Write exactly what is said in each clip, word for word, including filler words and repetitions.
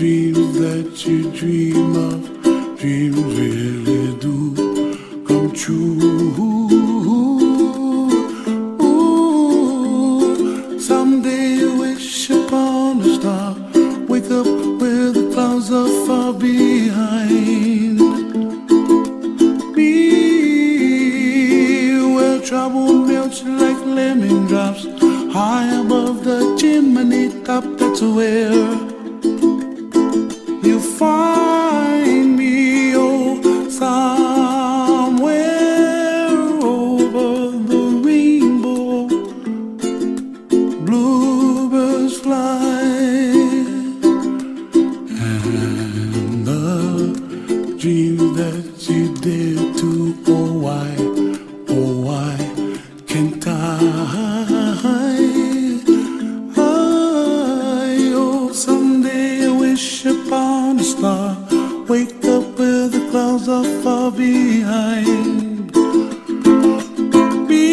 dreams that you dream of, dreams really do come true. Ooh, someday you wish upon a star, wake up where the clouds are far behind me, where trouble melts like lemon drops high above the chimney top. That's where you find me, oh, somewhere over the rainbow. Bluebirds fly, and the dreams that you dare to, oh why, oh why can't I? Upon a star, wake up where the clouds are far behind me,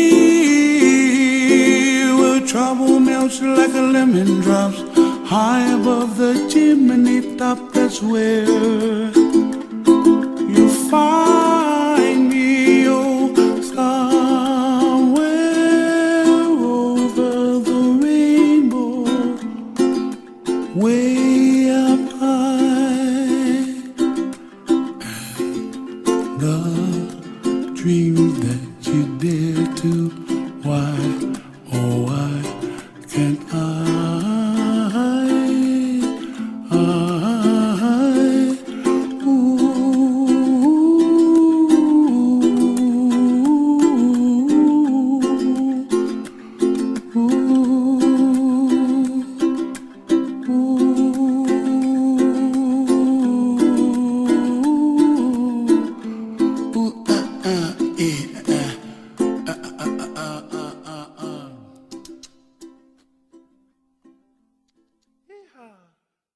where trouble melts like a lemon drops high above the chimney top. That's where you find me, oh, somewhere over the rainbow, way up high.